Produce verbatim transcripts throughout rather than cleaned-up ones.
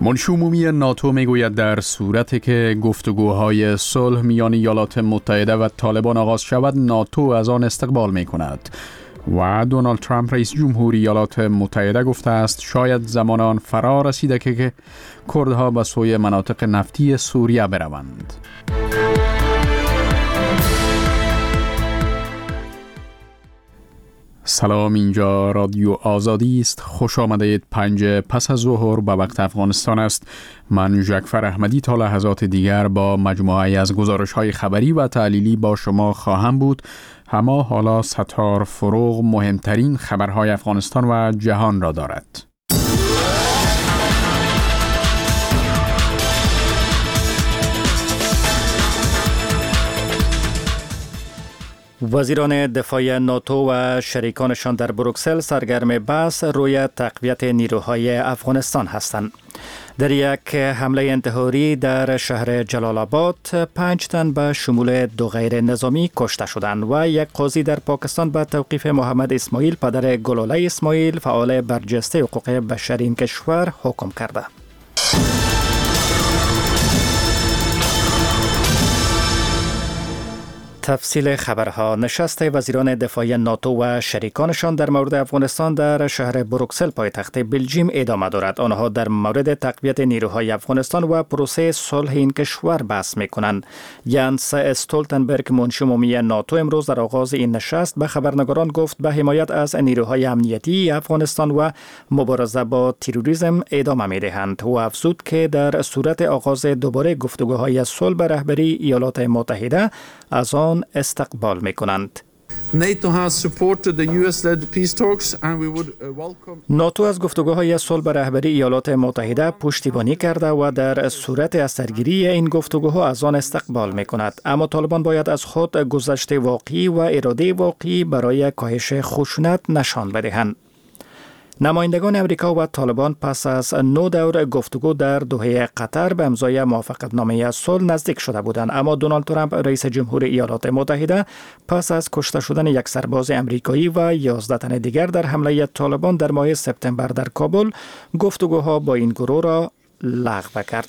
منشی عمومی ناتو میگوید در صورتی که گفتگوهای صلح میان ایالات متحده و طالبان آغاز شود، ناتو از آن استقبال می کند. و دونالد ترامپ رئیس جمهوری ایالات متحده گفته است شاید زمان آن فرا رسیده که کردها به سوی مناطق نفتی سوریه بروند. سلام، اینجا رادیو آزادی است. خوش آمدید. پنج پس از ظهر به وقت افغانستان است. من جعفر احمدی تا لحظات دیگر با مجموعه از گزارش‌های خبری و تحلیلی با شما خواهم بود. اما حالا ستار فروغ مهمترین خبرهای افغانستان و جهان را دارد. وزیران دفاع ناتو و شریکانشان در بروکسل سرگرم بحث روی تقویت نیروهای افغانستان هستند. در یک حمله انتحاری در شهر جلال آباد پنج تن به شمول دو غیر نظامی کشته شدند و یک قاضی در پاکستان به توقیف محمد اسماعیل پدر گلوله اسماعیل فعال برجسته حقوق بشر این کشور حکم کرده. تفصیل خبرها. نشست وزیران دفاع ناتو و شریکانشان در مورد افغانستان در شهر بروکسل پایتخت بلژیم ادامه دارد. آنها در مورد تقویت نیروهای افغانستان و پروسه صلح این کشور بحث می‌کنند. یانس استولتنبرگ منشی عمومی ناتو امروز در آغاز این نشست به خبرنگاران گفت به حمایت از نیروهای امنیتی افغانستان و مبارزه با تروریسم ادامه می‌دهند. او افزود که در صورت آغاز دوباره گفتگوهای صلح به رهبری ایالات متحده از آن استقبال می‌کنند. ناتو از گفتگوهای صلح به رهبری ایالات متحده پشتیبانی کرده و در صورت از سرگیری این گفتگوها از آن استقبال می‌کند. اما طالبان باید از خود گذشته واقعی و اراده واقعی برای کاهش خشونت نشان بدهند. نمایندگان امریکا و طالبان پس از نو دور گفتگو در دوحه قطر به امضای موافقتنامه صلح نزدیک شده بودند، اما دونالد ترامپ رئیس جمهور ایالات متحده پس از کشته شدن یک سرباز امریکایی و یازده تن دیگر در حمله طالبان در ماه سپتامبر در کابل گفتگوها با این گروه را لغو کرد.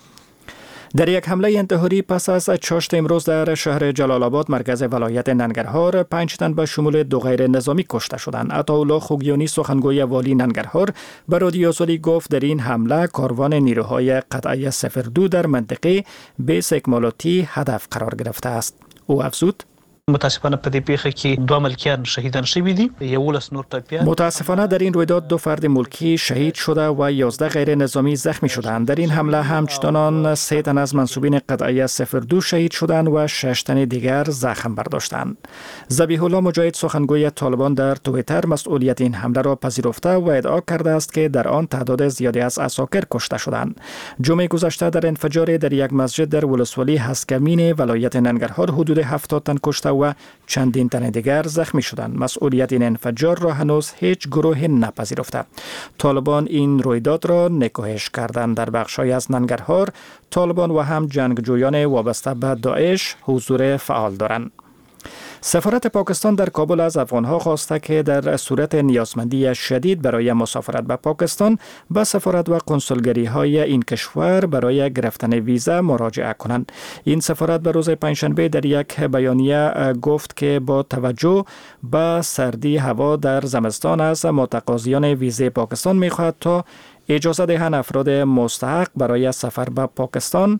در یک حمله انتحاری پس از چاشت امروز در شهر جلال آباد مرکز ولایت ننگرهار پنج تن به شمول دو غیر نظامی کشته شدند. عطاالله خوگیانی سخنگوی والی ننگرهار به رادیو آزادی گفت در این حمله کاروان نیروهای قطعه صفر دو در منطقه بیس اکمالاتی هدف قرار گرفته است. او افزود متاسفانه په دې پیښه کې دوه ملکیان شهیدان شوي دي. یولس نور ټپیان. متاسفانه در این رویداد دو فرد ملکی شهید شده و یازده غیر نظامی زخمی شدند. در این حمله همچنان سه تن از منسوبین قطعه صفر دو شهید شدند و شش تن دیگر زخم برداشتند. ذبیح الله مجاهد سخنگوی طالبان در توییتر مسئولیت این حمله را پذیرفته و ادعا کرده است که در آن تعداد زیادی از عساکر کشته شدند. جمعه گذشته در انفجار در یک مسجد در ولسوالی هسکمین ولایت ننگرهار حدود هفتاد تن کشته و چندین تن دیگر زخمی شدند. مسئولیت این انفجار را هنوز هیچ گروه نپذیرفته. طالبان این رویداد را نکوهش کردند. در بخش‌های از ننگرهار طالبان و هم جنگجویان وابسته به داعش حضور فعال دارند. سفارت پاکستان در کابل از افغانها خواسته که در صورت نیازمندی شدید برای مسافرت به پاکستان به سفارت و کنسولگری های این کشور برای گرفتن ویزا مراجعه کنند. این سفارت به روز پنجشنبه در یک بیانیه گفت که با توجه به سردی هوا در زمستان از متقاضیان ویزه پاکستان می‌خواهد تا اجازه دهند افراد مستحق برای سفر به پاکستان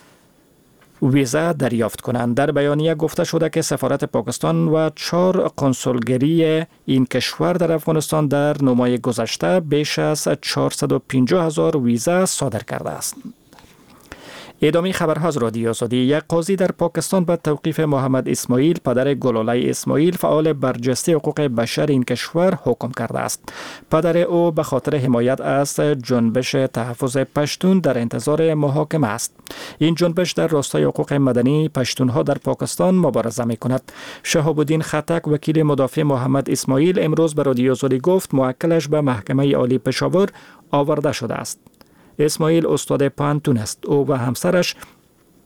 ویزا دریافت کنند. در بیانیه گفته شده که سفارت پاکستان و چهار کنسولگری این کشور در افغانستان در نو ماه گذشته بیش از چهارصد و پنجاه هزار ویزا صادر کرده است. ادامه خبرها از رادیو آزادی. یک قاضی در پاکستان به توقیف محمد اسماعیل پدر گلوله اسماعیل فعال برجسته حقوق بشر این کشور حکم کرده است. پدر او به خاطر حمایت از جنبش تحفظ پشتون در انتظار محاکمه است. این جنبش در راستای حقوق مدنی پشتونها در پاکستان مبارزه می‌کند. شهاب الدین خطک وکیل مدافع محمد اسماعیل امروز به رادیو آزادی گفت موکلش به محکمه عالی پشاور آورده شده است. اسماعیل استاد پانتون است. او و همسرش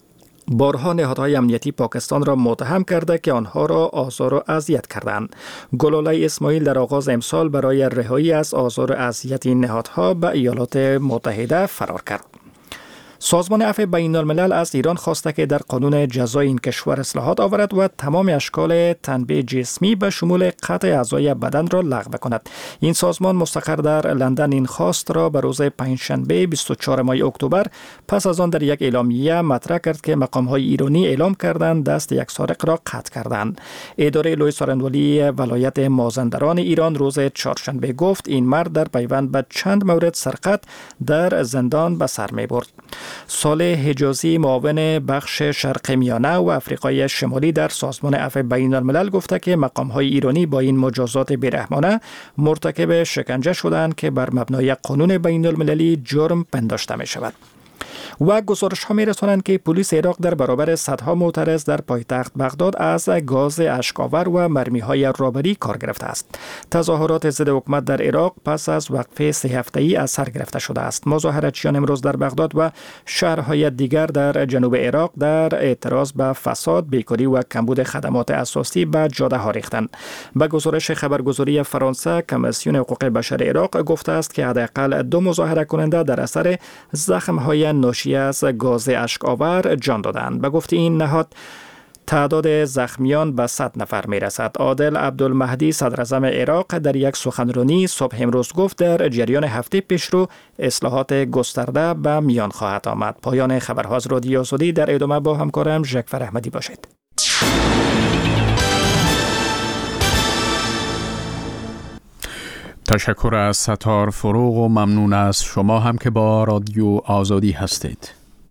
بارها نهادهای امنیتی پاکستان را متهم کرده که آنها را آزار و اذیت کردند. گلوله اسماعیل در آغاز امسال برای رهایی از آزار و اذیت این نهادها به ایالات متحده فرار کرد. سازمان عفو بین الملل از ایران خواسته که در قانون جزای این کشور اصلاحات آورد و تمام اشکال تنبیه جسمی به شمول قطع اعضای بدن را لغو کند. این سازمان مستقر در لندن این خواست را به روز پنجشنبه بیست و چهارم ماه اکتبر پس از آن در یک اعلامیه مطرح کرد که مقام‌های ایرانی اعلام کردند دست یک سارق را قطع کردند. اداره لوی سارندولی ولایت مازندران ایران روز چهارشنبه گفت این مرد در پیوند به چند مورد سرقت در زندان به سر می‌برد. صالح حجازی معاون بخش شرق میانه و افریقای شمالی در سازمان عفو بین الملل گفته که مقام‌های ایرانی با این مجازات بیرحمانه مرتکب شکنجه شدند که بر مبنای قانون بین المللی جرم پنداشته می شود. و گزارش ها می رسانند که پلیس عراق در برابر صدها معترض در پایتخت بغداد از گاز اشک‌آور و مرمی های رابری کار گرفته است. تظاهرات ضد حکومت در عراق پس از وقفه سه هفته‌ای از سر گرفته شده است. مظاهراتچیان امروز در بغداد و شهرهای دیگر در جنوب عراق در اعتراض به فساد، بیکاری و کمبود خدمات اساسی به جاده ها ریختند. به گزارش خبرگزاری فرانسه، کمیسیون حقوق بشر عراق گفته است که حداقل دو مظاهره کننده در اثر زخم‌های ناشی از گاز اشک‌آور جان دادند. به گفته این نهاد تعداد زخمیان به صد نفر می رسد. عادل عبدالمهدی صدر اعظم عراق در یک سخنرانی صبح امروز گفت در جریان هفته پیشرو اصلاحات گسترده به میان خواهد آمد. پایان خبرها از رادیو آزادی. در ادامه با همکارم ژکفر احمدی باشید. تشکر از ستار فروغ و ممنون از شما هم که با رادیو آزادی هستید.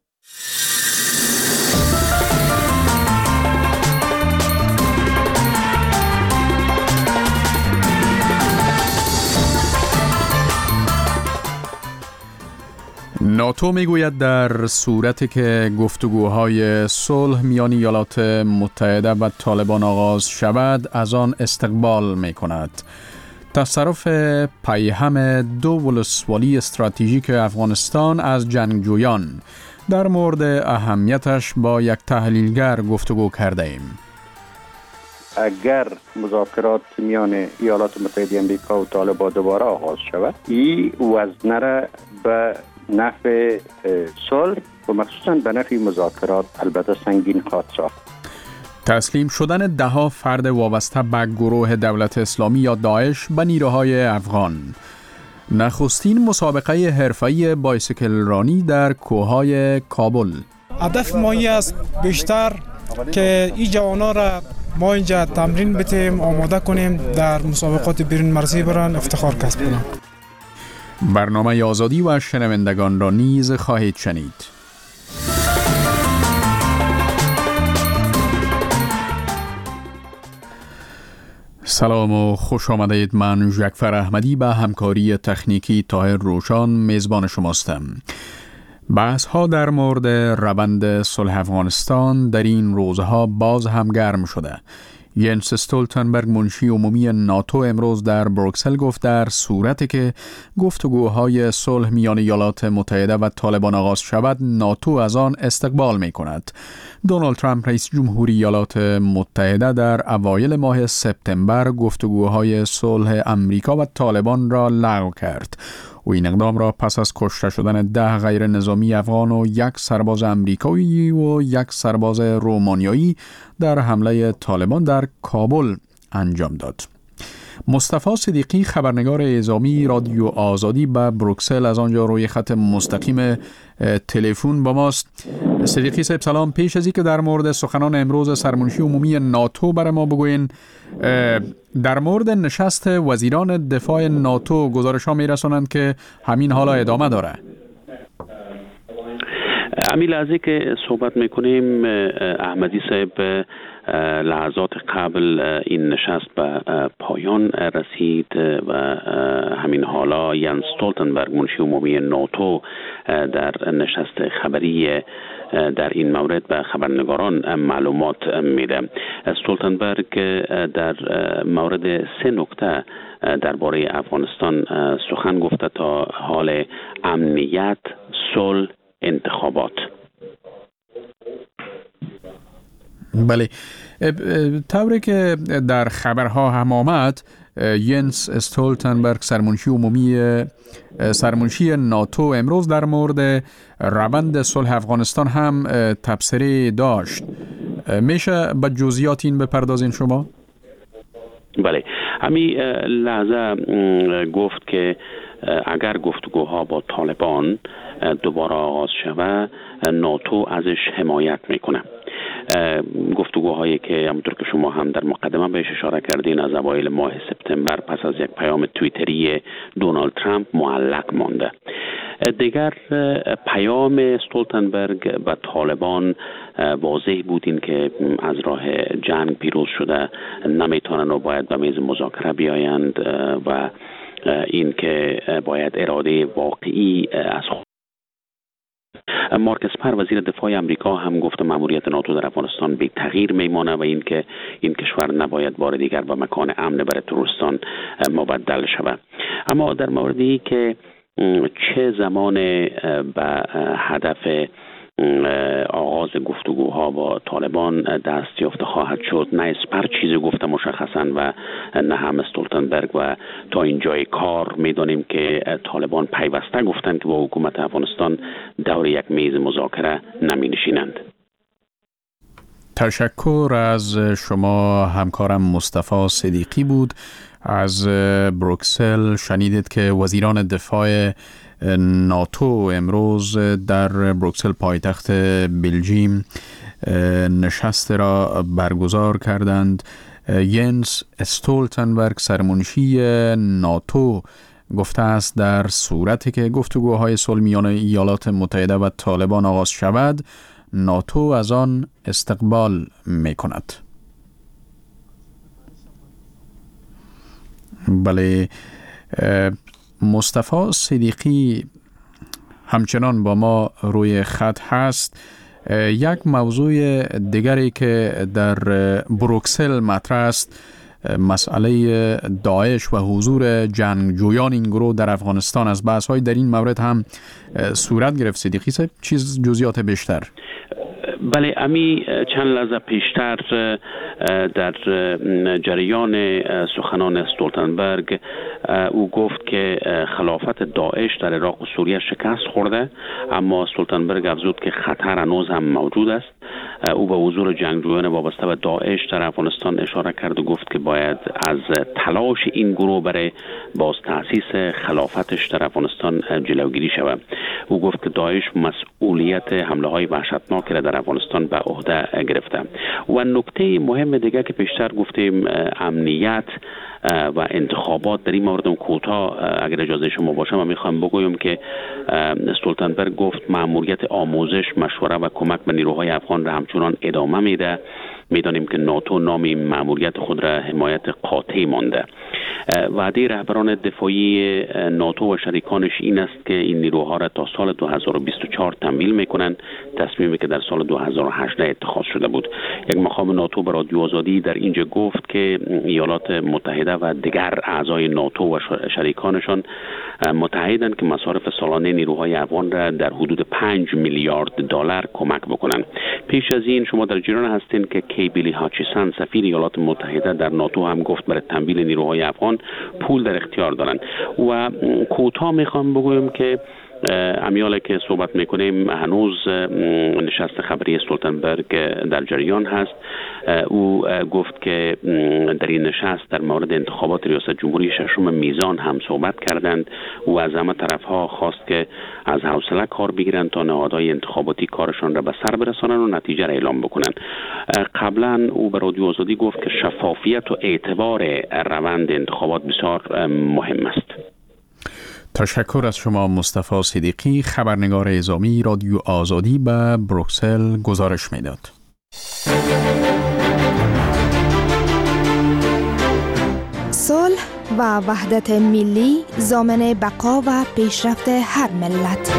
ناتو میگوید در صورتی که گفتگوهای صلح میان ایالات متحده و طالبان آغاز شود از آن استقبال میکند. تصرف پیهم دو ولسوالی استراتژیک افغانستان از جنگجویان در مورد اهمیتش با یک تحلیلگر گفتگو کرده ایم. اگر مذاکرات میان ایالات متحده امریکا و طالبان دوباره آغاز شود، این وزنه را به نفع صلح و مخصوصا به نفع مذاکرات البته سنگین خواهد ساخت. تسلیم شدن دهها فرد وابسته به گروه دولت اسلامی یا داعش به نیروهای افغان. نخستین مسابقه حرفه‌ای بایسیکل رانی در کوههای کابل. هدف ما است بیشتر که این جوانا را ما اینجا تمرین بتیم، آماده کنیم در مسابقات بیرون مرزی برن افتخار کسب کنند. برنامه آزادی و شنوندگان را نیز خواهید شنید. سلام و خوش آمدید. من ژکفر احمدی به همکاری تکنیکی طاهر روشان میزبان شماستم. بحث ها در مورد روند صلح افغانستان در این روزها باز هم گرم شده. ینس استولتنبرگ منشی عمومی ناتو امروز در بروکسل گفت در صورتی که گفتگوهای صلح میان ایالات متحده و طالبان آغاز شود ناتو از آن استقبال می کند. دونالد ترامپ رئیس جمهوری ایالات متحده در اوایل ماه سپتامبر گفتگوهای صلح امریکا و طالبان را لغو کرد. او این اقدام را پس از کشته شدن ده غیر نظامی افغان و یک سرباز امریکایی و یک سرباز رومانیایی در حمله طالبان در کابل انجام داد. مصطفی صدیقی خبرنگار اعزامی رادیو آزادی به بروکسل از آنجا روی خط مستقیم تلفن با ماست. صدیقی صاحب سلام. پیش از اینکه در مورد سخنان امروز سرمنشی عمومی ناتو برای ما بگوین، در مورد نشست وزیران دفاع ناتو گزارش ها می رسونند که همین حالا ادامه داره. امیل از که صحبت میکنیم احمدی صاحب لحظات قبل این نشست به پایان رسید و همین حالا ینس استولتنبرگ منشی عمومی ناتو در نشست خبری در این مورد به خبرنگاران معلومات میده. استولتنبرگ در مورد سه نکته درباره افغانستان سخن گفته تا حال امنیت، صلح، انتخابات. بله، طوری که در خبرها هم آمد، ینس استولتنبرگ سرمنشی عمومی سرمنشی ناتو امروز در مورد روند صلح افغانستان هم تبصره داشت. میشه به جزئیات این بپردازین شما؟ بله، همین لحظه گفت که اگر گفتگوها با طالبان دوباره آغاز شود، ناتو ازش حمایت میکنه. گفتگوهایی که همونطور که شما هم در مقدمه بهش اشاره کردین از اوایل ماه سپتامبر پس از یک پیام توییتری دونالد ترامپ معلق مانده. دیگر پیام استولتنبرگ به طالبان واضح بود این که از راه جنگ پیروز شده نمیتونن و باید به میز مذاکره بیایند و این که باید اراده واقعی از خود. مارک اسپر وزیر دفاع امریکا هم گفت مأموریت ناتو در افغانستان بی تغییر میمانه و اینکه این کشور نباید بار دیگر به مکان امن برای تروریستان مبدل شود. اما در موردی که چه زمان به هدف آغاز گفتگوها با طالبان دست یافته خواهد شد، نه اسپر چیزی گفته مشخصا و نه هم استولتنبرگ و تا اینجای کار میدانیم که طالبان پیوسته گفتند که با حکومت افغانستان دور یک میز مذاکره نمی نشینند. تشکر از شما. همکارم مصطفی صدیقی بود از بروکسل. شنیدید که وزیران دفاع ناتو امروز در بروکسل پایتخت بلژیم نشست را برگزار کردند. ینس استولتنبرگ سرمنشی ناتو گفته است در صورتی که گفتگوهای صلح میان ایالات متحده و طالبان آغاز شود، ناتو از آن استقبال می کند. بله، مصطفی صدیقی همچنان با ما روی خط هست. یک موضوع دیگری که در بروکسل مطرح است مسئله داعش و حضور جنگجویان این گروه در افغانستان از بحث‌های در این مورد هم صورت گرفت. صدیقی صاحب چیز جزئیات بیشتر؟ بله، امی چند لحظه پیشتر در جریان سخنان استولتنبرگ او گفت که خلافت داعش در عراق و سوریه شکست خورده، اما استولتنبرگ افزود که خطر هنوز هم موجود است. او به حضور جنگجویان وابسته به داعش در افغانستان اشاره کرد و گفت که باید از تلاش این گروه برای باز تأسیس خلافتش در افغانستان جلوگیری شود. او گفت که داعش مسئولیت حمله های وحشتناک را در افغانستان به عهده گرفته. و نکته مهم دیگه که پیشتر گفتیم امنیت و انتخابات، در این مورد کوتاه اگر اجازه شما باشه من میخوام بگویم که استولتنبرگ گفت مأموریت آموزش، مشوره و کمک به نیروهای افغان را همچنان ادامه میده. میدانیم که ناتو نام مأموریت خود را حمایت قاطع مانده. وعده رهبران دفاعی ناتو و شریکانش این است که این نیروها را تا سال دو هزار و بیست و چهار تمویل میکنند، تصمیمی که در سال دو هزار و هجده اتخاذ شده بود. یک مقام ناتو به رادیو آزادی در اینجا گفت که ایالات متحده و دیگر اعضای ناتو و شریکانشان متحدند که مصارف سالانه نیروهای افغان را در حدود پنج میلیارد دلار کمک بکنند. پیش از این شما در جریان هستین که کیبلی هاچیسن سفیر ایالات متحده در ناتو هم گفت برای تمویل نیروهای افغان پول در اختیار دارند. و کوتاه میخوام بگویم که امیاله که صحبت میکنیم هنوز نشست خبری استولتنبرگ در جریان هست. او گفت که در این نشست در مورد انتخابات ریاست جمهوری ششم میزان هم صحبت کردند و از همه طرفها خواست که از حوصله کار بگیرند تا نهادهای انتخاباتی کارشان را به سر برسانند و نتیجه را اعلام بکنند. قبلا او به رادیو آزادی گفت که شفافیت و اعتبار روند انتخابات بسیار مهم است. تشکر از شما مصطفی صدیقی، خبرنگار اعزامی رادیو آزادی به بروکسل گزارش میداد. صلح و وحدت ملی ضامن بقا و پیشرفت هر ملت.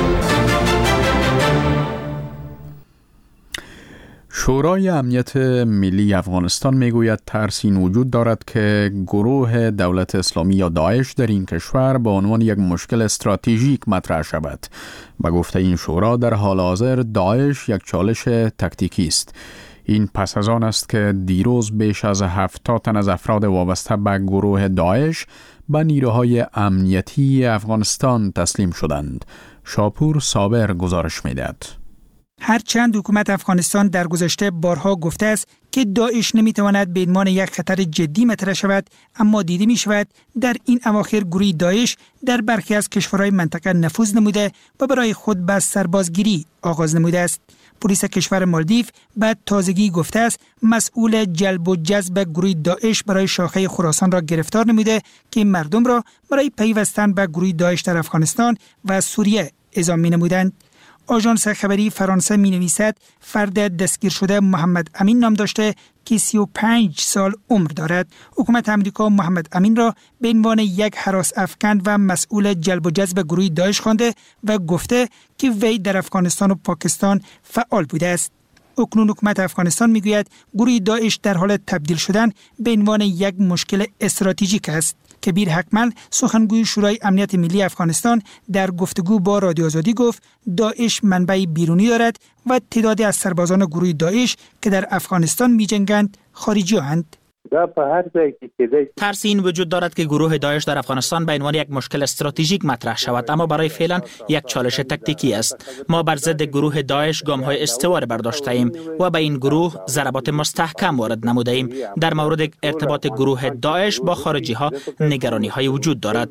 شورای امنیت ملی افغانستان میگوید ترس این وجود دارد که گروه دولت اسلامی یا داعش در این کشور به عنوان یک مشکل استراتژیک مطرح شود. به گفته این شورا در حال حاضر داعش یک چالش تکتیکی است. این پس از آن است که دیروز بیش از هفتاد تن از افراد وابسته به گروه داعش به نیروهای امنیتی افغانستان تسلیم شدند. شاپور صابر گزارش می‌دهد. هرچند حکومت افغانستان در گذشته بارها گفته است که داعش نمیتواند به عنوان یک خطر جدی مطرح شود، اما دیده می شود در این اواخر گروه داعش در برخی از کشورهای منطقه نفوذ نموده و برای خود به سربازگیری آغاز نموده است. پلیس کشور مالدیو بعد تازگی گفته است مسئول جلب و جذب گروه داعش برای شاخه خراسان را گرفتار نموده که مردم را برای پیوستن به گروه داعش در افغانستان و سوریه اعزام می نمودند. آژانس خبری فرانسه می نویسد فرد دستگیر شده محمد امین نام داشته که سی و پنج سال عمر دارد. حکومت امریکا محمد امین را به عنوان یک هراس افکن و مسئول جلب و جذب گروه داعش خوانده و گفته که وی در افغانستان و پاکستان فعال بوده است. اکنون حکومت افغانستان میگوید گروه داعش در حال تبدیل شدن به عنوان یک مشکل استراتژیک است. کبیر حکمل سخنگوی شورای امنیت ملی افغانستان در گفتگو با رادیو آزادی گفت داعش منبع بیرونی دارد و تعدادی از سربازان گروه داعش که در افغانستان می‌جنگند خارجی هستند. ترس این وجود دارد که گروه داعش در افغانستان به عنوان یک مشکل استراتژیک مطرح شود، اما برای فعلا یک چالش تاکتیکی است. ما بر ضد گروه داعش گام‌های استوار برداشته ایم و به این گروه ضربات مستحکم وارد نموده ایم. در مورد ارتباط گروه داعش با خارجی‌ها نگرانی‌های وجود دارد.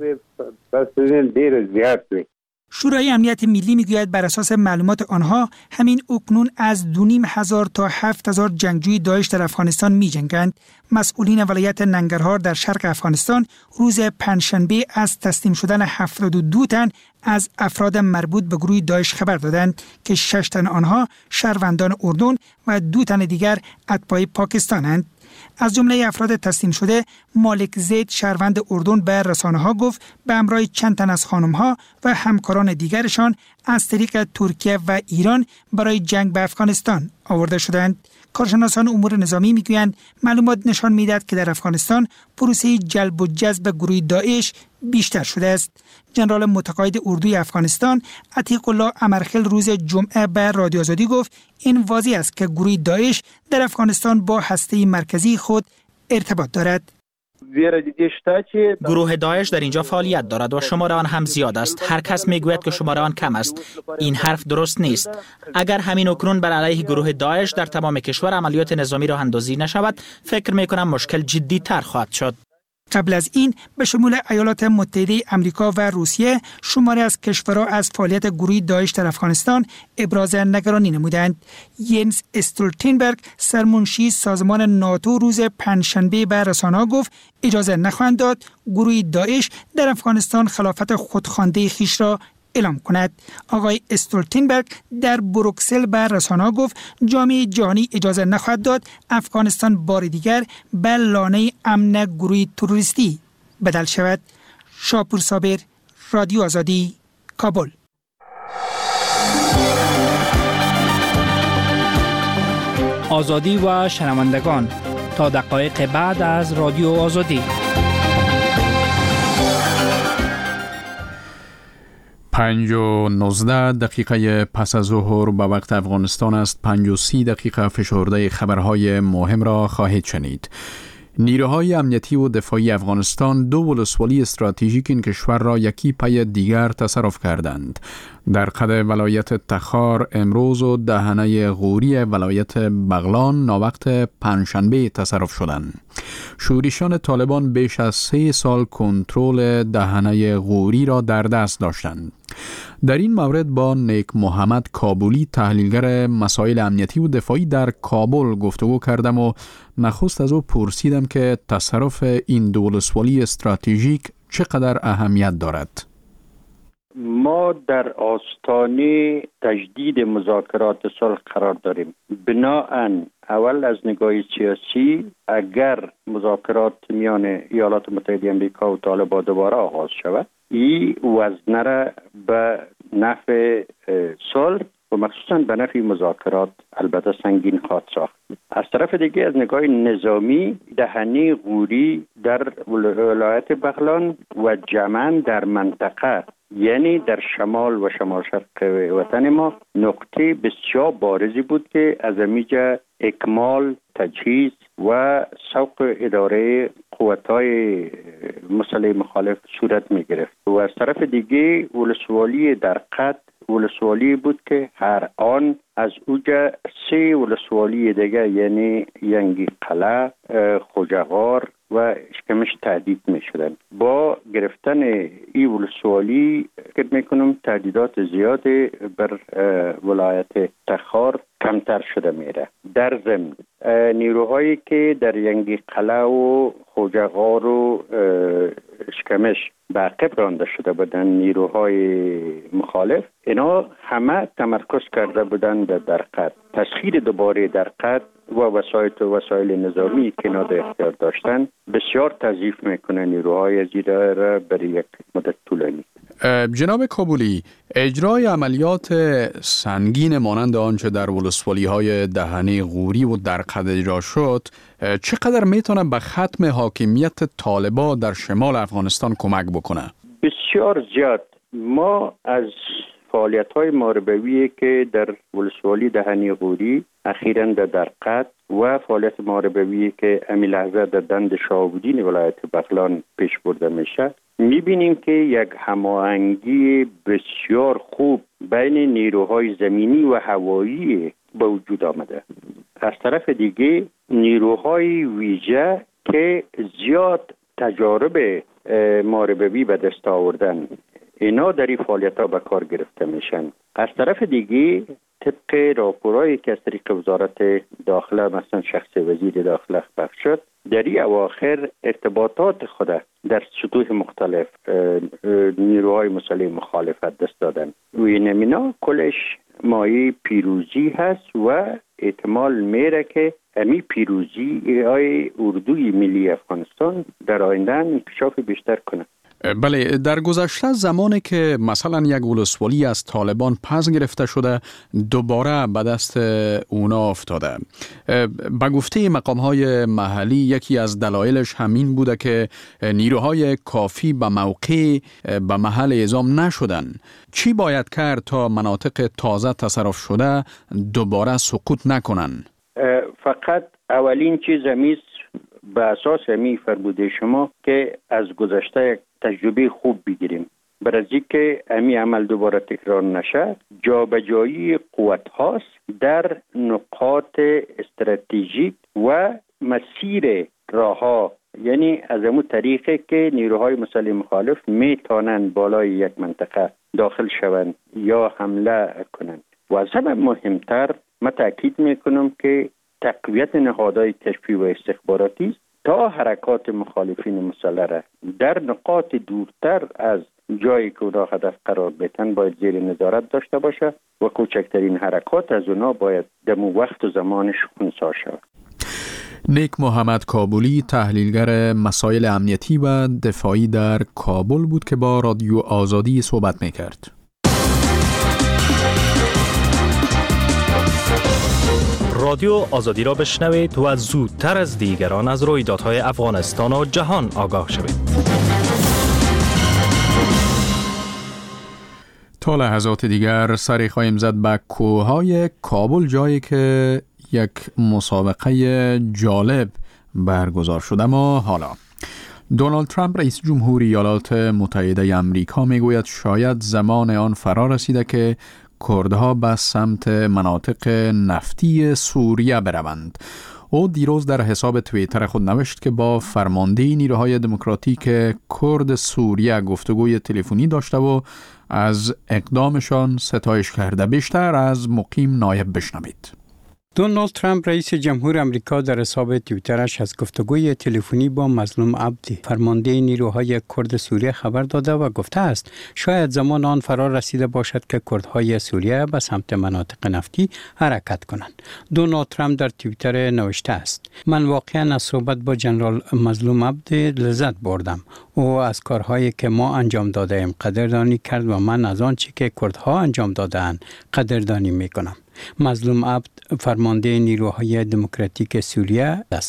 شورای امنیت ملی میگوید بر اساس معلومات آنها همین اکنون از دو نیم هزار تا هفت هزار جنگجوی داعش در افغانستان می جنگند. مسئولین ولایت ننگرهار در شرق افغانستان روز پنجشنبه از تسلیم شدن هفتاد و دو تن از افراد مربوط به گروه داعش خبر دادند که شش تن آنها شهروندان اردن و دو تن دیگر اتباع پاکستانند. از جمله افراد تسلیم شده مالک زید شهروند اردن به رسانه‌ها گفت به همراه چند تن از خانم‌ها و همکاران دیگرشان از طریق ترکیه و ایران برای جنگ به افغانستان آورده شدند. کارشناسان امور نظامی میگویند معلومات نشان میدهد که در افغانستان پروسه جلب و جذب گروه داعش بیشتر شده است. جنرال متقاعد اردوی افغانستان عتیق الله امرخیل روز جمعه به رادیو آزادی گفت این واضح است که گروه داعش در افغانستان با هسته مرکزی خود ارتباط دارد. گروه داعش در اینجا فعالیت دارد و شماره آن هم زیاد است. هر کس میگوید که شماره آن کم است. این حرف درست نیست. اگر همین اکنون بر علیه گروه داعش در تمام کشور عملیات نظامی راه اندازی نشود، فکر میکنم مشکل جدی تر خواهد شد. قبل از این به شمول ایالات متحده آمریکا و روسیه شماری از کشورها از فعالیت گروه داعش در افغانستان ابراز نگرانی نمودند. ینس استولتنبرگ سرمنشی سازمان ناتو روز پنجشنبه به رسانه‌ها گفت اجازه نخواهند داد گروه داعش در افغانستان خلافت خودخوانده خیش را اعلام کند. آقای استولتنبرگ در بروکسل به رسانه‌ها گفت جامعه جهانی اجازه نخواهد داد افغانستان بار دیگر به لانه امن گروه تروریستی بدل شود. شاپور صابر، رادیو آزادی، کابل. آزادی و شنوندگان تا دقایق بعد از رادیو آزادی. پنج و نوزده دقیقه پس از ظهر به وقت افغانستان است. پنج و سی دقیقه فشرده خبرهای مهم را خواهید شنید. نیروهای امنیتی و دفاعی افغانستان دو ولسوالی استراتژیک این کشور را یکی پی دیگر تصرف کردند. در قد ولایت تخار امروز و دهنه غوری ولایت بغلان ناوقت پنجشنبه تصرف شدند. شورشیان طالبان بیش از سه سال کنترل دهنه غوری را در دست داشتند. در این مورد با نیک محمد کابولی تحلیلگر مسائل امنیتی و دفاعی در کابل گفتگو کردم و نخست از او پرسیدم که تصرف این دو ولسوالی استراتژیک چقدر اهمیت دارد. ما در آستانه تجدید مذاکرات صلح قرار داریم. بناهن اول از نگاه سیاسی اگر مذاکرات میان ایالات متحده آمریکا و طالبان دوباره آغاز شود، این وزنه را به نفع صلح و مخصوصا به نفع مذاکرات البته سنگین خواهد ساخت. از طرف دیگه از نگاه نظامی دهنه غوری در ولایت بغلان و جمن در منطقه یعنی در شمال و شمال شرق وطن ما نقطه بسیار بارزی بود که از امیجا اکمال، تجهیز و سوق اداره قوت‌های مسلح مخالف صورت می گرفت و از طرف دیگه ولسوالی در قد ولسوالی بود که هر آن از اوجا سه ولسوالی دیگه یعنی ینگی قلعه، خوجغار و اشکمش تهدید می شدن. با گرفتن این ولسوالی فکر می کنم تهدیدات زیاد بر ولایت تخار کمتر شده میره. در ضمن نیروهایی که در ینگی قلعه و خوجغار و اشکمش به عقب رانده شده بودن، نیروهای مخالف، اینا همه تمرکز کرده بودن در قد. تسخیر دوباره در قد و وسایل و وسایل نظامی که اینا در اختیار داشتن بسیار تضعیف میکنه نیروهای زیره را برای یک مدت طولانی. جناب کابولی، اجرای عملیات سنگین مانند آنچه در ولسوالی های دهنه غوری و درقد اجرا شد چقدر میتونه به ختم حاکمیت طالبان در شمال افغانستان کمک بکنه؟ بسیار زیاد. ما از فعالیت های محاربویی که در ولسوالی دهنه غوری اخیراً در درقد و فعالیت محاربویی که امی لحظه در دند شاهابودین ولایت بغلان پیش برده میشه، میبینیم که یک هماهنگی بسیار خوب بین نیروهای زمینی و هوایی به وجود آمده. از طرف دیگه نیروهای ویژه که زیاد تجارب محاربوی به دست آوردن، اینا در این فعالیت ها به کار گرفته میشن. از طرف دیگه طبق راپورایی که از طریق وزارت داخله مثلا شخص وزیر داخله پخش شد، در این اواخر ارتباطات خود در سطوح مختلف نیروهای مسلح مخالفت دست دادن و این امینا کلش مایه پیروزی هست و احتمال میره که امی پیروزی های اردوی ملی افغانستان در آینده انکشاف بیشتر کنه. بله، در گذشته زمانی که مثلا یک ولسوالی از طالبان پس گرفته شده دوباره به دست اونا افتاده، به گفته مقام‌های محلی یکی از دلایلش همین بوده که نیروهای کافی به موقع به محل اعزام نشدن. چی باید کرد تا مناطق تازه تصرف شده دوباره سقوط نکنن؟ فقط اولین چیز همیست به اساس همی فرموده شما که از گذشته تجربه خوب بگیریم برای اینکه همی عمل دوباره تکرار نشه. جابجایی قوت هاست در نقاط استراتژیک و مسیر راه ها، یعنی از امو طریقه که نیروهای مسلح مخالف میتونن بالای یک منطقه داخل شوند یا حمله کنند. و از همه مهمتر من تاکید میکنم که تقویت نهادهای کشفی و استخباراتی تا حرکات مخالفین مسلح را در نقاط دورتر از جایی که اونا هدف قرار بدن باید زیر نظارت داشته باشه و کوچکترین حرکات از اونا باید دم وقت و زمانش خنثی شود. نیک محمد کابولی، تحلیلگر مسائل امنیتی و دفاعی در کابل بود که با رادیو آزادی صحبت میکرد. رادیو آزادی را بشنوید و زودتر از دیگران از رویدادهای افغانستان و جهان آگاه شوید. تا لحظات دیگر سری خواهیم زد به کوههای کابل، جایی که یک مسابقه جالب برگزار شده. ما حالا دونالد ترامپ رئیس جمهوری ایالات متحده آمریکا میگوید شاید زمان آن فرا رسیده که کردها به سمت مناطق نفتی سوریه بروند. او دیروز در حساب توییتر خود نوشت که با فرمانده نیروهای دموکراتیک کرد سوریه گفتگوی تلفنی داشته و از اقدامشان ستایش کرده. بیشتر از مقیم نایب بشنوید. دونالد ترامپ رئیس جمهور آمریکا در حساب توییترش از گفتگوی تلفنی با مظلوم عبدی فرمانده نیروهای کرد سوریه خبر داده و گفته است شاید زمان آن فرا رسیده باشد که کردهای سوریه به سمت مناطق نفتی حرکت کنند. دونالد ترامپ در توییتر نوشته است من واقعا از صحبت با جنرال مظلوم عبدی لذت بردم. او از کارهایی که ما انجام داده ایم قدردانی کرد و من از آنچه که کردها انجام داده‌اند قدردانی میکنم. مظلوم عبد فرمانده نیروهای دموکراتیک سوریه است.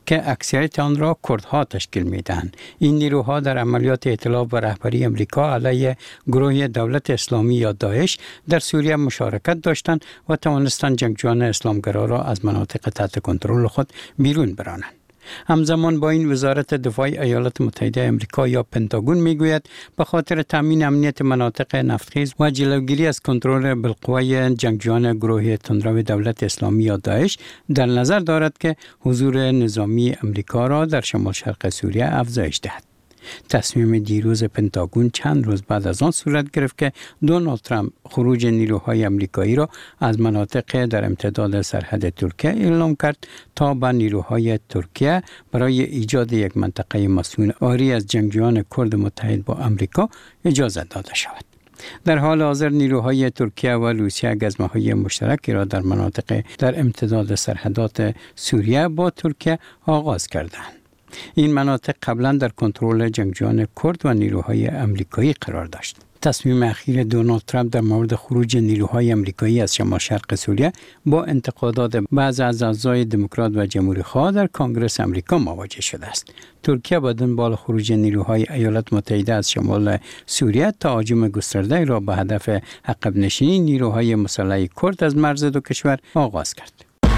که اکثریت آن را کردها تشکیل می‌دهند. این نیروها در عملیات ائتلاف و رهبری امریکا علیه گروه دولت اسلامی یا داعش در سوریه مشارکت داشتند و توانستند جنگجویان اسلامگرا را از مناطق تحت کنترل خود بیرون برانند. همزمان با این وزارت دفاع ایالات متحده آمریکا یا پنتاگون میگوید به خاطر تامین امنیت مناطق نفتخیز و جلوگیری از کنترل بالقوه جنگجویان گروه تندرو دولت اسلامی یا داعش در نظر دارد که حضور نظامی آمریکا را در شمال شرق سوریه افزایش دهد. تصمیم دیروز پنتاگون چند روز بعد از آن صورت گرفت که دونالد ترامپ خروج نیروهای آمریکایی را از مناطق در امتداد سرحد ترکیه اعلام کرد تا به نیروهای ترکیه برای ایجاد یک منطقه مسکون عاری از جنگجویان کرد متحد با آمریکا اجازه داده شود. در حال حاضر نیروهای ترکیه و روسیه گزمه‌های مشترکی را در مناطق در امتداد سرحدات سوریه با ترکیه آغاز کردند. این مناطق قبلا در کنترل جنگجویان کرد و نیروهای آمریکایی قرار داشت. تصمیم اخیر دونالد ترامپ در مورد خروج نیروهای آمریکایی از شمال شرق سوریه با انتقادات بعضی از اعضای دموکرات و جمهوری‌خواه در کنگره آمریکا مواجه شده است. ترکیه با دنبال خروج نیروهای ایالات متحده از شمال سوریه تهاجم گسترده را به هدف عقب نشینی نیروهای مسلح کرد از مرز دو کشور آغاز کرد.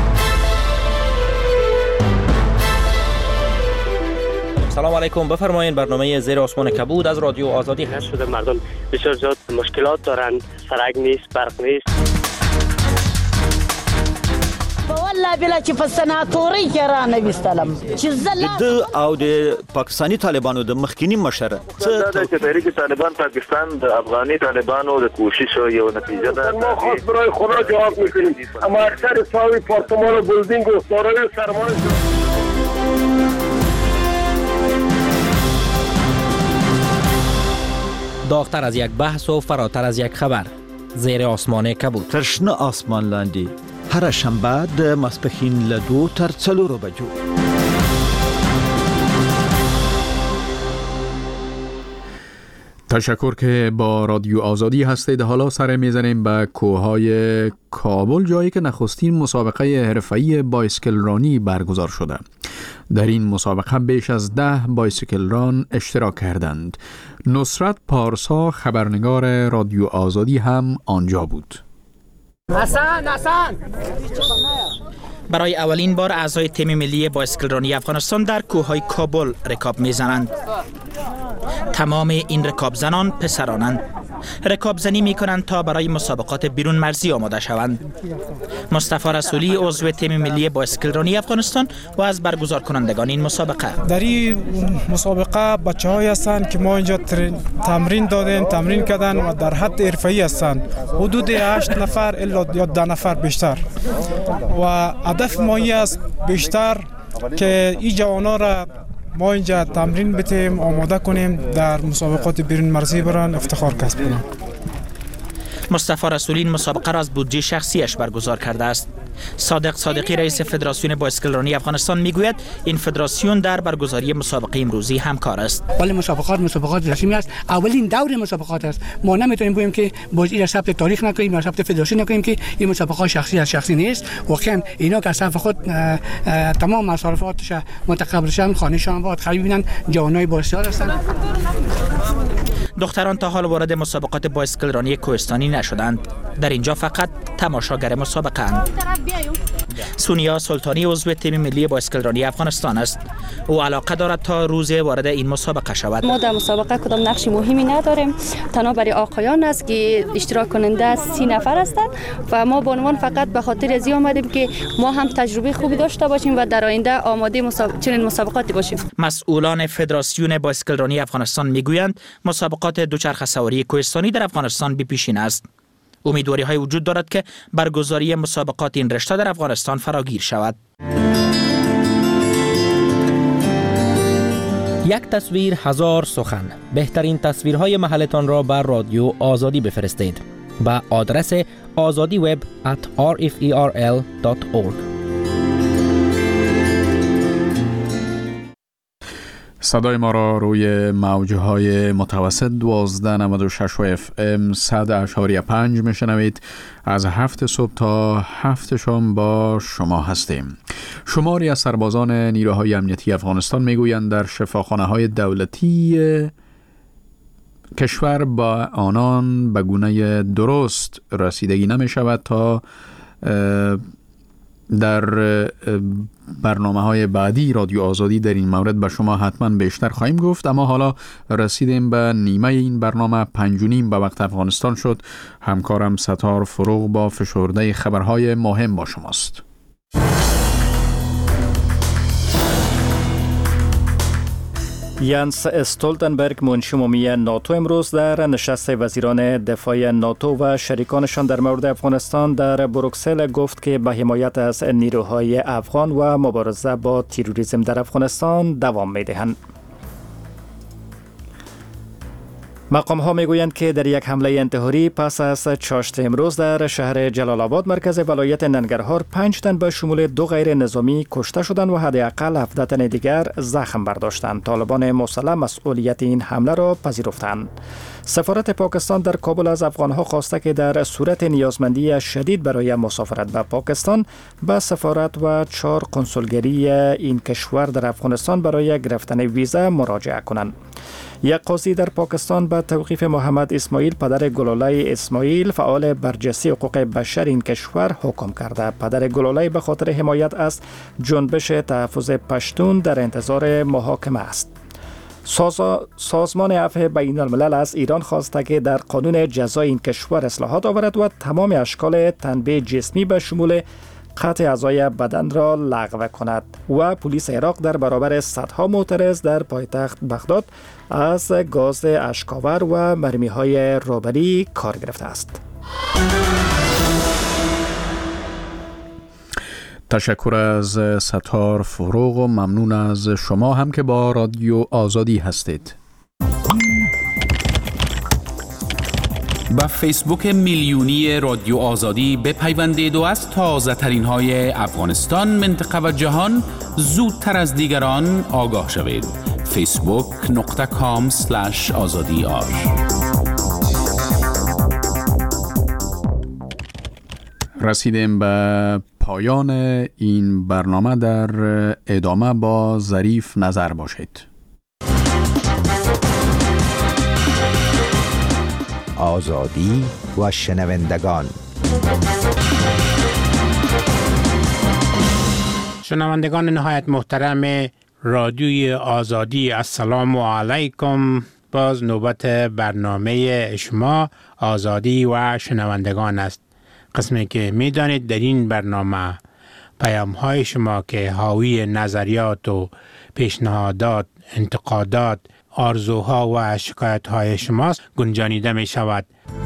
سلام علیکم، بفرمایید. برنامه زیر آسمان کبود از رادیو آزادی هست. شده مردم بسیار زیاد مشکلات دارند، سرک نیست، برق نیست. والله بلا چې په سناتوري کې را نه وستلم چې زله د او د پاکستانی طالبانو د مخکینی مشر څه د تحریک طالبان پاکستان د افغاني طالبانو د کوشش یو نتیجه ده. ما خاص برای خدا جواب میکنیم، اما اکثر ساوی پارتمان و بلدینگ و دارای سرمایه داغتر از یک بحث و فراتر از یک خبر. زیر آسمان کبود. ترشنه آسمان لاندی. هر شنبه د ماسپښین له دو تر څلورو بجو. تشکر که با رادیو آزادی هستید. حالا سر میزنیم به کوههای کابل، جایی که نخستین مسابقه حرفه‌ای بایسکل رانی برگزار شده. در این مسابقه بیش از ده بایسکل ران اشتراک کردند. نصرت پارسا خبرنگار رادیو آزادی هم آنجا بود. حسن حسن برای اولین بار اعضای تیم ملی بایسکل رانی افغانستان در کوههای کابل رکاب میزنند. تمام این رکاب زنان پسرانند. رکاب زنی می کنند تا برای مسابقات بیرون مرزی آماده شوند. مصطفی رسولی عضو تیم ملی بایسکل رانی افغانستان و از برگزار کنندگان این مسابقه. در این مسابقه بچه‌هایی هستند که ما اینجا تمرین دادیم، تمرین کردن و در حد حرفه‌ای هستند. حدود هشت نفر الا یا ده نفر بیشتر. و هدف ما است بیشتر که این جوانا را ما اینجا تمرین بتیم، آماده کنیم در مسابقات بیرون مرزی برن افتخار کسب کنیم. مصطفی رسولی این مسابقه را از بودجه شخصیش برگزار کرده است. صادق صادقی رئیس فدراسیون بایسکل رانی افغانستان میگوید این فدراسیون در برگزاری مسابقه امروزی همکار است. ولی مسابقات مسابقات رسمی است، اولین دور مسابقات است. ما نمیتونیم بگیم که باز این ثبت تاریخ نکنیم یا ثبت فدراسیون نکنیم که این مسابقه شخصی از شخصی نیست. واقعا اینا که از طرف خود تمام مصارفاتش متقبلشن، خانه‌شان باید خرید ببینن، جوانای باسیار هستند. دختران تا حال وارد مسابقات بایسکل رانی کوهستانی نشدند. در اینجا فقط تماشاگر مسابقه اند. سونیا سلطانی عضو تیم ملی بایسکل رانی افغانستان است. او علاقه دارد تا روز وارد این مسابقه شود. ما در مسابقه کدام نقش مهمی نداریم، تنها برای آقایان است که اشتراک کننده سی نفر هستند و ما به عنوان فقط به خاطر از این آمدیم که ما هم تجربه خوبی داشته باشیم و در آینده آماده مسابقه چنین مسابقاتی باشیم. مسئولان فدراسیون بایسکل رانی افغانستان میگویند مسابقات دوچرخه سواری کوهستانی در افغانستان به پیشین است. امیدواری های وجود دارد که برگزاری مسابقات این رشته در افغانستان فراگیر شود. یک تصویر هزار سخن. بهترین تصویرهای محلتان را بر رادیو آزادی بفرستید به آدرس azadiweb at r f e r l dot org. صدای ما را روی موجهای متوسط دوازده نود و شش و اف ام صد اشاری پنج میشنوید. از هفت صبح تا هفت شام با شما هستیم. شماری از سربازان نیروهای امنیتی افغانستان میگویند در شفاخانه های دولتی کشور با آنان به گونه درست رسیدگی نمی شود تا در برنامه های بعدی رادیو آزادی در این مورد به شما حتما بیشتر خواهیم گفت، اما حالا رسیدیم به نیمه این برنامه. پنج و نیم به وقت افغانستان شد. همکارم ستار فروغ با فشرده خبرهای مهم با شماست. ینس استولتنبرگ منشی عمومی ناتو امروز در نشست وزیران دفاع ناتو و شریکانشان در مورد افغانستان در بروکسل گفت که به حمایت از نیروهای افغان و مبارزه با تروریسم در افغانستان دوام می‌دهند. مقام ها میگویند که در یک حمله انتحاری پس از چاشت امروز در شهر جلال آباد مرکز ولایت ننگرهار پنج تن به شمول دو غیر نظامی کشته شدند و حداقل هفده تن دیگر زخم برداشتند. طالبان مسلح مسئولیت این حمله را پذیرفتند. سفارت پاکستان در کابل از افغانها خواسته که در صورت نیازمندی شدید برای مسافرت به پاکستان به سفارت و چهار کنسولگری این کشور در افغانستان برای گرفتن ویزا مراجعه کنند. یک قاضی در پاکستان به توقیف محمد اسماعیل پدر گلولای اسماعیل فعال برجسته حقوق بشر این کشور حکم کرده. پدر گلولای به خاطر حمایت از جنبش تحفظ پشتون در انتظار محاکمه است. سازمان عفو بین الملل از ایران خواسته که در قانون جزای این کشور اصلاحات آورد و تمام اشکال تنبیه جسمی به شمول قطع اعضای بدن را لغو کند. و پلیس عراق در برابر صدها معترض در پایتخت بغداد از گاز اشک‌آور و مرمی‌های رابری کار گرفته است. تشکر از ستار فروغ و ممنون از شما هم که با رادیو آزادی هستید. با فیسبوک میلیونی رادیو آزادی بپیوندید و از تازه ترین های افغانستان، منطقه و جهان زودتر از دیگران آگاه شوید. فیسبوک نقطه کام سلش آزادی آر. رسیدیم به پایان این برنامه. در ادامه با ظریف نظر باشید. آزادی و شنوندگان. شنوندگان نهایت محترم رادیوی آزادی، السلام علیکم. باز نوبت برنامه شما آزادی و شنوندگان است. قسمی که میدانید در این برنامه پیام های شما که حاوی نظریات و پیشنهادات، انتقادات، آرزوها و شکایت های شماست گنجانیده می شود.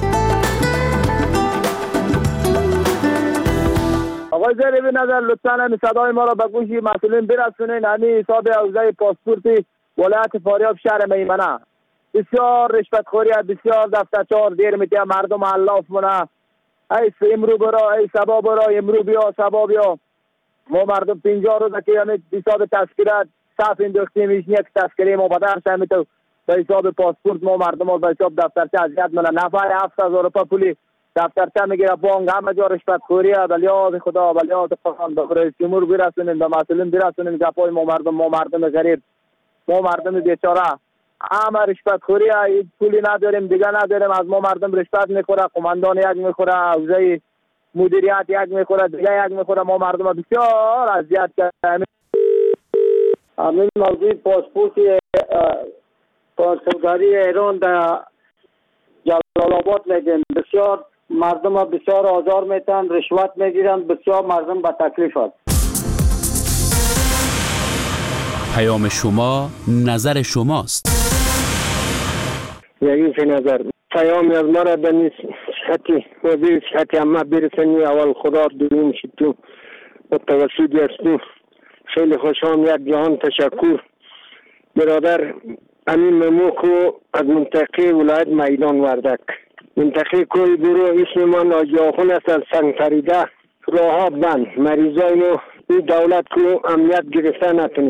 آقای ظریف نظر لطفاً همین صدای ما را به گوش مسئولین برسونین. همین حساب حوزه پاسپورت ولایت فاریاب شهر میمنه بسیار رشوتخوری، بسیار دفترچه‌ها دیر میده، مردم علاف مونه. ای امرو برا، ای سبا برا، امرو بیا، سبا بیا. ما مردم پنجاه روزه که همین حساب تذکره صف انداختیم، هیچ یک تذکره ما بدرس همین تو به حساب پاسپورت ما مردم ها به حساب دفترچه اذیت منه. نفر هفت هزار روپیه پولی دفترچه میگیره، بانک همه جا رشوتخوریه. ولی یاد خدا، ولی یاد قرآن، به رئیس جمهور برسونین، به مسئولین برسونین گپای ما مردم، ما مردم غریب، ما مردم بیچاره همه رشوتخوریه. پولی نداریم، دیگه نداریم، از ما مردم رشوت میخوره. قماندان یک میخوره، حوزه مدیریت یک میخوره، دیگه یک میخوره. ما مردم بسیار اذیت کردیم. همین موضوع پاسپورت کنسولگری ایران در جلال آباد میگن، بسیار مردم بسیار آزار میتن، رشوت میگیرن، بسیار مردم به تکلیف است. پیام شما نظر شماست. یعنی چه نظر پیام از ما را به نسختی وزیر صحت عامه برسانی. اول خدا دوم شد و توسط است. خیلی خوشحال، یک جهان تشکر. برادر امین مموکو از منطقه ولایت میدان وردک، منطقه کوی برو اسم من آجاخون است از سنگ فریده. راه ها بند، مریضای نو این دولت کو امنیت گرفته نتونست.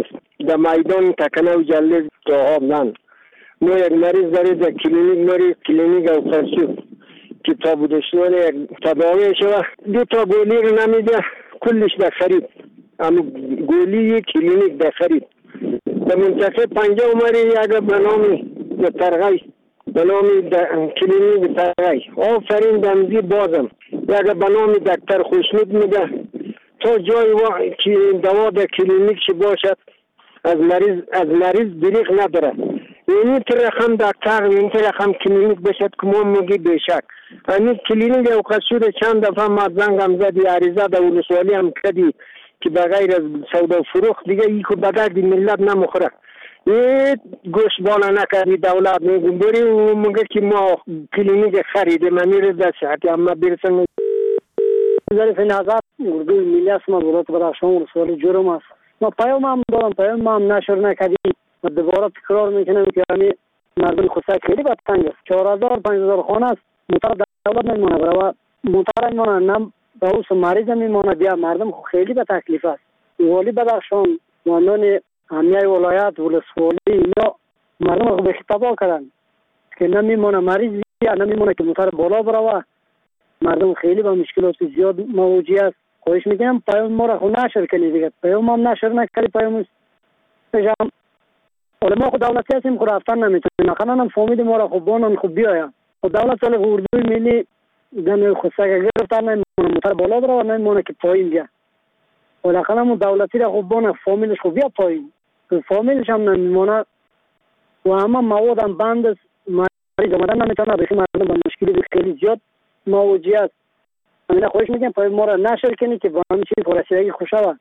در میدان تکنه و جلد جواب نن ما یک مریض دارید در کلینیک مریض کلینیک او خرسو که تا بودشنان یک تداوی شوه دو تا گولی رو نمیده کلش در خرید اما گولی کلینیک در خرید در منطقه پنجه اومری یک بنامی در ترغی بنامی در کلینیک ترغی آفرین دمزی بازم یک بنامی دکتر خوشنود میده تا جای که دوا در کلینیک چی باشد از مریض از مریض دریغ نداره اینی تر رقم دکتر اینی تر رقم کلینیک باشد که ما میگی بشک اینی کلینیک اوقات شده چند دفعه ما زنگم زدی عریضه در ولسوالی هم کردی که بغیر از سودا و فروخت دیگه ای که بدرد ملت نمخوره این گوش بالا نکردی دولت میگم بری و میگه که ما کلینیک خریده من میره در صحتی اما برسن ظریف نظر اردوی ملی است ما ولایت بدخشان ولسوالی جرم است ما پیام هم دارم پیام هم نشر نکردیم و دوباره تکرار میکنم که همین مردم خودسای خیلی بدتنگ است چهار هزار پنج هزار خانه است موتر دولت نمیمونه برای موتر نمیمونه نم به اوس مریض میمونه بیا مردم خیلی به تکلیف است والی بدخشان مانان امیای ولایت ولسوالی اینا مردم خود به خطابا کردن که نمیمونه مریض بیا نمیمونه که موتر بالا بروه مردم خیلی با مشکلات زیاد مواجه است خواهش میکنم پیام ما را خود نشر کنی دیگه پیام هم نشر نکردی پیام بجام ولی ما خود دولتی هستیم خود رفتن نمیتونیم نخواهن هم فامید ما را خوب بانن خوب بیایم خود دولت سال اردوی ملی دنوی خودسای گرفتن نمیمونه موتر بالا برا و نمیمونه که پایین بیا ولی نخواهن دولتی را خوب بانن فامیلش خوب بیا پایین فامیلش هم نمیمونه و همه مواد هم بند است مریض آمدن نمیتونه بخی مردم با مشکلی خیلی زیاد مواجه است من خواهش میکنم پای ما را نشر کنی که با همین چیز پرسیدگی خوشه و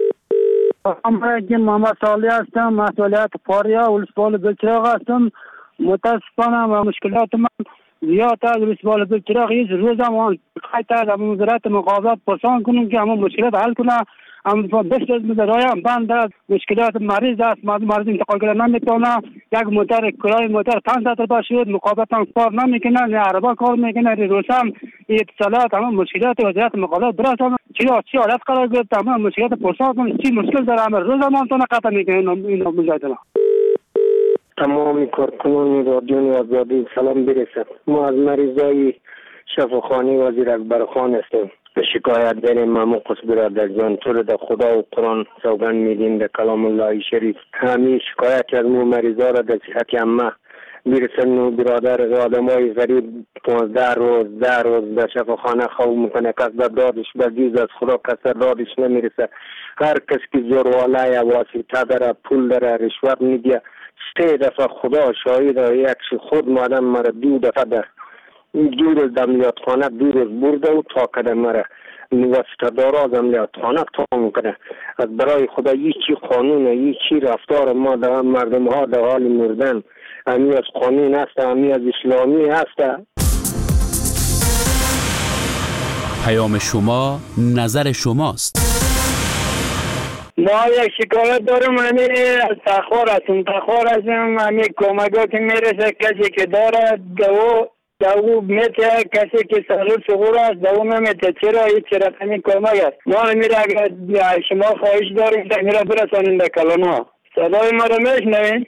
من جن محمد صالح هستم مسئولیت پاریا ولسوالی بلچراغ هستم متاسفانه و مشکلات من زیاد از ولسوالی بلچراغ هیچ روز هم خیلی از وزارت مقابلات پرسان کنیم که همون مشکلات حل کنه اما بسیار از مزرای هم بند است مشکلات مریض است مریض انتقال کردن نمیتونه یک موتر کرای موتر پنج هزار روپیه شد مقابلت هم کار نمیکنه نه عربا کار میکنه روسم اتصالات همه مشکلات وزارت مقابلات درست هم چی چی حالت قرار گرفت همه مشکلات پرسان کنه چی مشکل داره همه روز هم تو نقطه میکنه اینو مجادله تمام کارکنان رادیو آزادی سلام برسد ما از مریضای شفاخانه وزیر اکبر خان هستیم شکایت داریم مامو قصد برادر جان تو رو در خدا و قرآن سوگن میدیم در کلام الله شریف همین شکایت از مو مریضا را در صحت عامه برسن و برادر آدم های غریب پانزده روز ده روز در شفاخانه خواب میکنه کس در دادش بگیز از خدا کس در دادش نمیرسه هر کس که زورواله یا واسطه داره پول داره رشوت میگه سه دفعه خدا شاهد یکش خود مادم مرا دو دفعه در دو روز عملیات خانه دو روز برده و تا کده مره واسطه دارا از عملیات خانه تا میکنه از برای خدا یه چی قانون یه چی رفتار ما در مردم ها در حال مردن همی از قانون هست همی از اسلامی هست پیام شما نظر شماست. ما یک شکایت دارم همی از تخوار هستم تخوار هستم همی کمکات میرسه کسی که داره دو دو میته کسی که سالور شغور است دو نمیته چرا هیچ رقمی کمک است ما همیره اگر شما خواهش داریم همیره برسانیم در کلانا صدای ما رو میشنوین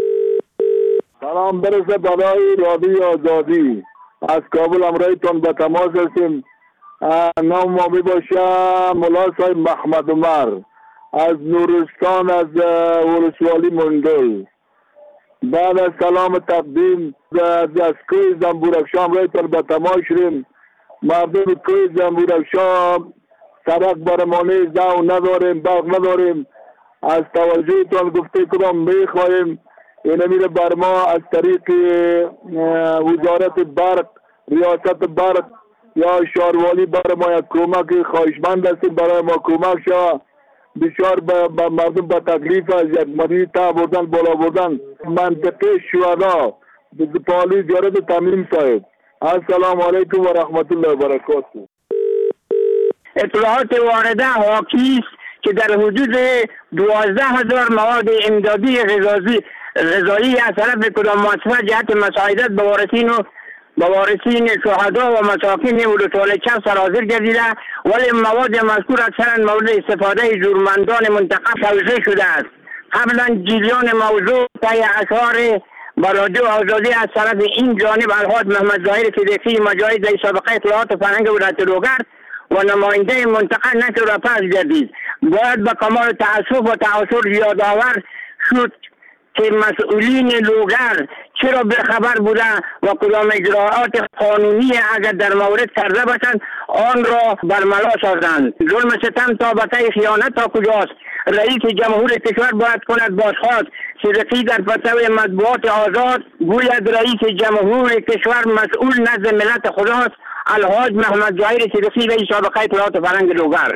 سلام برسه برای رادیو آزادی از کابل امرایتون به تماس هستیم نام ما می باشه مولا صاحب محمد عمر از نورستان از ولسوالی منگل بعد از سلام تقدیم از کوی زنبورافشان رایتون به تماس شدیم مردم کوی زنبورافشان سرک برمانه زو نداریم برق نداریم از توجهتان گفته کنم میخواهیم این میره بر ما از طریق وزارت برق ریاست برق یا شاروالی برای ما یک کمک خواهشمند هستیم برای ما کمک شد بسیار با مردم با تکلیف از یک مریض تا بردن بالا بردن منطقه شهدا پالی زیارت تمیم صاحب السلام علیکم و رحمت الله و برکاته. اطلاعات وارده حاکی است که در حدود دوازده هزار مواد امدادی غذایی غذایی از طرف کدام مؤسسه جهت مساعدت به وارثین و به وارثین شهدا و مساکین ولسوالی چند سرازیر گردیده ولی مواد مذکور اکثرا مورد استفاده جورمندان منطقه توزیع شده است قبلا جریان موضوع طی اشعار با رادیو آزادی از طرف این جانب الحاج محمد ظاهر صدیقی مجاهد در سابقه اطلاعات فرهنگ ولایت لوگر و نماینده منطقه نشر و پس جدید باید به کمال تأسف و تأثر یادآور شد که مسئولین لوگر چرا بخبر بوده و کدام اجراءات قانونی اگر در مورد کرده باشند آن را برملا سازند. ظلم ستم تا بقای خیانت تا کجاست؟ رئیس جمهور کشور باید کند بازخواست. صدیقی در فتوای مطبوعات آزاد گوید رئیس جمهور کشور مسئول نزد ملت خداست. الحاج محمد ظاهر صدیقی رئیس سابقه اطلاعات فرهنگ لوگر.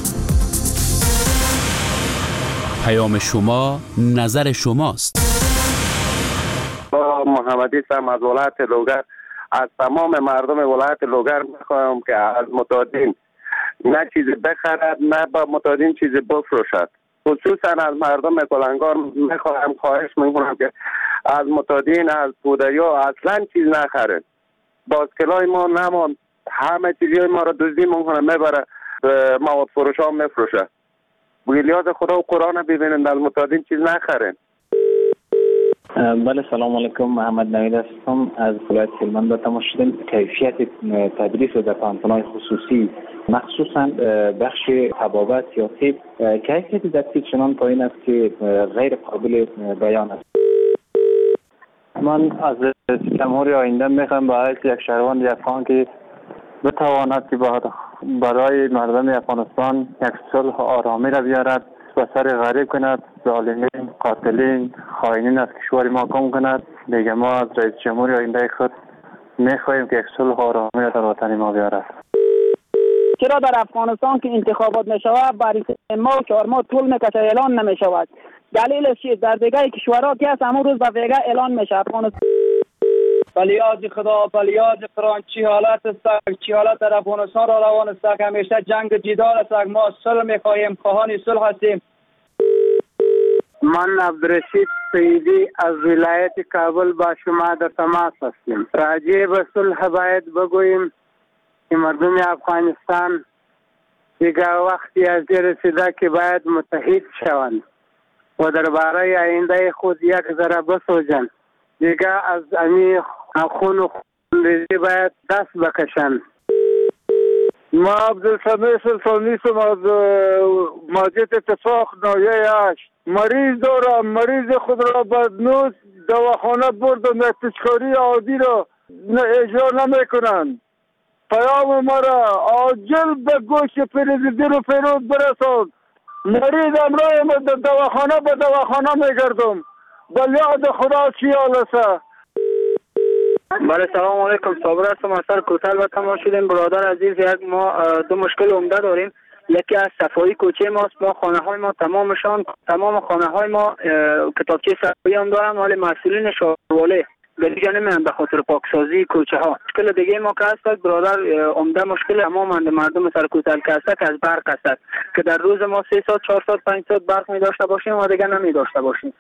پیام شما نظر شماست. با محمدی سم از ولایت لوگر از تمام مردم ولایت لوگر میخواهم که از متادین نه چیزی بخرد نه با متادین چیزی بفروشد. خصوصا از مردم کلنگار میخواهم خواهش میکنم که از متادین از بودیا اصلا چیز نخرد. باسکلای ما نمان همه چیزی ما را دزدی میکنه میبره مواد فروش ها میفروشه. بگیلیاز خدا و قرآن ببینند از متادین چیز نخرن. بله سلام علیکم، محمد نوید هستم از ولایت هلمند. با تماس شدن کیفیت تدریس در پانتونای خصوصی مخصوصا بخش طبابت یا طب کیفیت تدریس چنان پایین است که غیر قابل بیان است. من از جمهوری آینده میخوام با حیث یک شهروند افغان که بتواند که برای مردم افغانستان یک صلح آرامی را بیارد و سر غریب کند، ظالمین، قاتلین، خائنین از کشور ما کم کند. دیگه ما از رئیس جمهوری آینده خود میخواهیم که یک صلح آرامی را در وطن ما بیارد. چرا در افغانستان که انتخابات میشود برای ما و چهار ماه طول میکشه اعلان نمیشود؟ دلیلش چیست؟ در دیگه کشورها که از همون روز به دیگه اعلان میشه. افغانستان بلیاد خدا بلیاد قرآن چی حالت است، چی حالت در افغانستان را روان است که همیشه جنگ جدال است. ما صلح میخواهیم، خواهان صلح هستیم. من عبدالرشید سیدی از ولایت کابل با شما در تماس هستیم. راجع به صلح باید بگوییم که مردم افغانستان دیگه وقتی از دیر رسیده که باید متحد شوند و درباره آینده خود یک ذره بسوزند. دیگه از امی خون و خونریزی باید دست بکشند. ما عبدالسمیع سلطانی سم از مسجد اتفاق نایه هشت. مریض دارم، مریض خود را بدنوس دواخانه بردم، یک تشکاری عادی را اجرا نمی کنند. پیام مرا عاجل به گوش پریزیدین و فیروز برسان. مریض امرای ما در دواخانه به دواخانه می گردم. بل یاد خدا چی آلسه. بله سلام علیکم، صابر هستم از سر کوتل و تماس شدیم. برادر عزیز، یک ما دو مشکل عمده داریم. یکی از صفایی کوچه ماست. ما خانه های ما تمامشان تمام خانه های ما کتابچه صفایی هم دارن ولی مسئولین شهرواله دیگه نمیان به خاطر پاکسازی کوچه ها. مشکل دیگه ما که هست برادر عمده مشکل تمام مردم سر کوتل که هست که از برق هست که در روز ما سه ساعت چهار ساعت پنج ساعت برق می داشته باشیم و دیگه نمی داشته باشیم.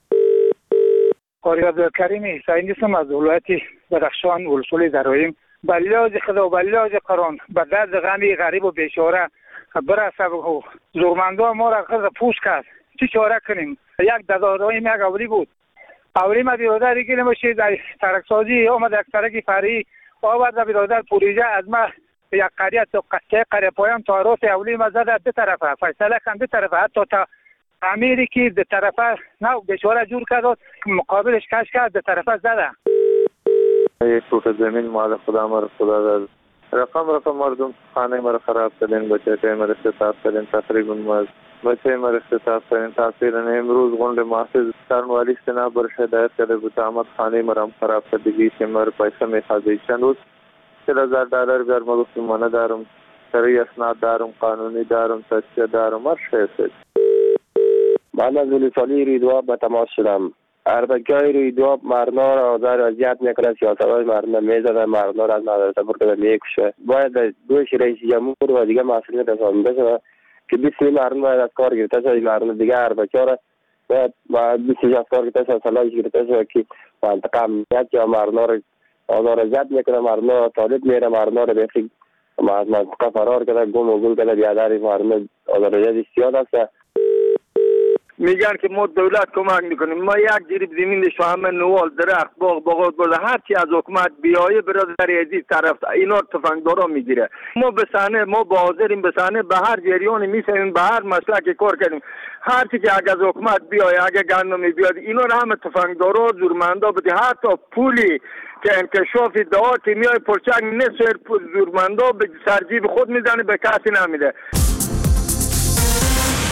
قاری عبدالکریم حسینی هستم از ولایت بدخشان ولسوالی درایم. بلیاج خدا و بلیاج قرآن به درد غمی غریب و بیچاره برسه و زورمندا ما را خود پوش کرد. چی چاره کنیم؟ یک دادارایم یک اولی بود. اولی ما برادر دیگه نمیشه در ترکسازی آمد یک ترکی فری آورد برادر پروژه از ما یک قریه تا قصه قریه پایان تا راست اولی ما زده دو طرفه فیصله کن دو طرفه حتی تا تعمیری که دو طرفه نه بیچاره جور کرد مقابلش کش کرد دو طرفه زده. یک فوت زمین مال خدا ما خدا داد. رقم رقم مردم خانه ما خراب کردن، بچه ما استفاده کردن، تقریبا ما بچه ما استفاده کردن. تاثیر امروز گوند محافظ سرنوالی سنا بر هدایت کرده بود آمد خانه ما هم خراب کردگی که ما پیسه میخواد چند روز چهل هزار دلار بیار ما گفتیم ما ندارم، سری اسناد دارم، قانونی دارم، تصفیه دارم، هر شی است. من از ولسوالی ریدواب به تماس شدم. اردکای ریدواب مردم را آزار اذیت میکنه، سیاست‌های مردم میزنه، مردم را از مدرسه برده میکشه. باید دوش رئیس جمهور و دیگه مسئولین رسانده شده که بیست مردم باید از کار گرفته شده. مردم دیگه اردکای را باید بیست از کار گرفته شده، سلاح گرفته شده که منطقه امنیت یا مردم را آزار اذیت میکنه، مردم را طالب میره، مردم را بخی از منطقه فرار کرده، گم و گل کرده، بیاداری مردم آزار اذیت زیاد است. میگن که ما دولت کمک میکنیم. ما یک جریب زمین شو همه نوال درخت باغ باغات بالا هر چی از حکومت بیایه برادر عزیز طرف اینا تفنگدارا میگیره. ما به صحنه ما حاضریم به صحنه به هر جریان میسیم به هر مسلک کار کنیم. هر چی که اگه از حکومت بیایه اگه گندمی بیاد اینا رو همه تفنگدارا زورمندا بده. حتی پولی که انکشاف ادعا که میای پرچنگ نصر زورمندا به سرجیب خود میزنه به کسی نمیده.